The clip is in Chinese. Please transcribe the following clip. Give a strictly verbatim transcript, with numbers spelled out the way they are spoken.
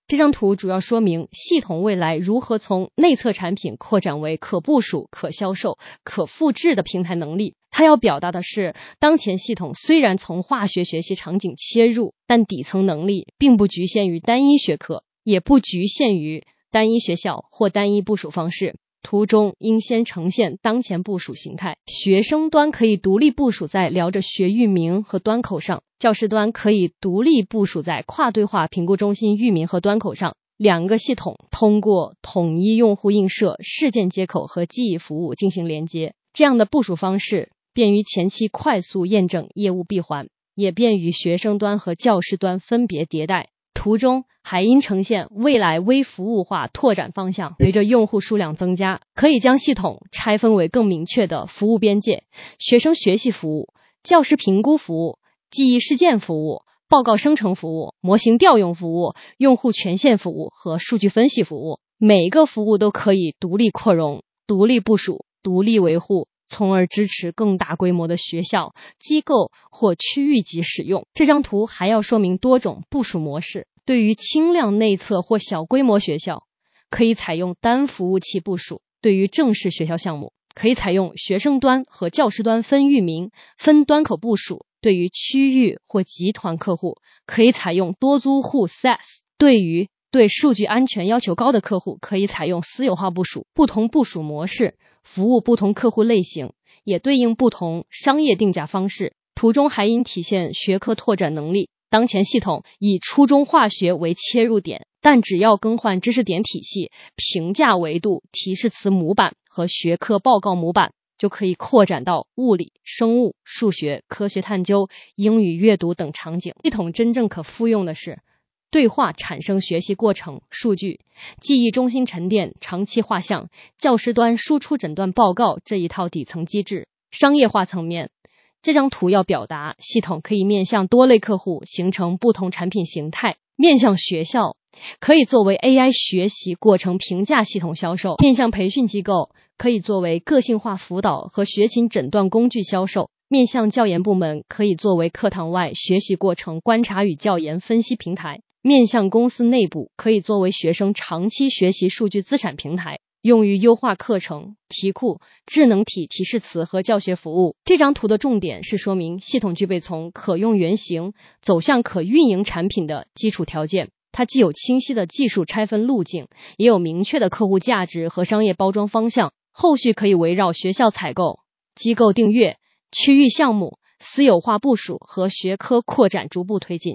这张图主要说明系统未来如何从内测产品扩展为可部署、可销售、可复制的平台能力。它要表达的是，当前系统虽然从化学学习场景切入，但底层能力并不局限于单一学科，也不局限于单一学校或单一部署方式。图中应先呈现当前部署形态，学生端可以独立部署在聊着学域名和端口上，教师端可以独立部署在跨对话评估中心域名和端口上。两个系统通过统一用户映射、事件接口和记忆服务进行连接，这样的部署方式便于前期快速验证业务闭环，也便于学生端和教师端分别迭代。图中还应呈现未来微服务化拓展方向，随着用户数量增加，可以将系统拆分为更明确的服务边界：学生学习服务、教师评估服务、记忆事件服务、报告生成服务、模型调用服务、用户权限服务和数据分析服务。每一个服务都可以独立扩容、独立部署、独立维护，从而支持更大规模的学校、机构或区域级使用。这张图还要说明多种部署模式。对于轻量内测或小规模学校，可以采用单服务器部署；对于正式学校项目，可以采用学生端和教师端分域名、分端口部署；对于区域或集团客户，可以采用多租户 S A S； 对于对数据安全要求高的客户，可以采用私有化部署。不同部署模式服务不同客户类型，也对应不同商业定价方式。图中还应体现学科拓展能力。当前系统以初中化学为切入点，但只要更换知识点体系、评价维度、提示词模板和学科报告模板，就可以扩展到物理、生物、数学、科学探究、英语阅读等场景。系统真正可复用的是对话产生学习过程、数据、记忆中心沉淀、长期画像、教师端输出诊断报告这一套底层机制。商业化层面，这张图要表达系统可以面向多类客户形成不同产品形态。面向学校，可以作为 A I 学习过程评价系统销售；面向培训机构，可以作为个性化辅导和学勤诊断工具销售；面向教研部门，可以作为课堂外学习过程观察与教研分析平台；面向公司内部，可以作为学生长期学习数据资产平台，用于优化课程、题库、智能体提示词和教学服务。这张图的重点是说明系统具备从可用原型走向可运营产品的基础条件。它既有清晰的技术拆分路径，也有明确的客户价值和商业包装方向。后续可以围绕学校采购、机构订阅、区域项目、私有化部署和学科扩展逐步推进。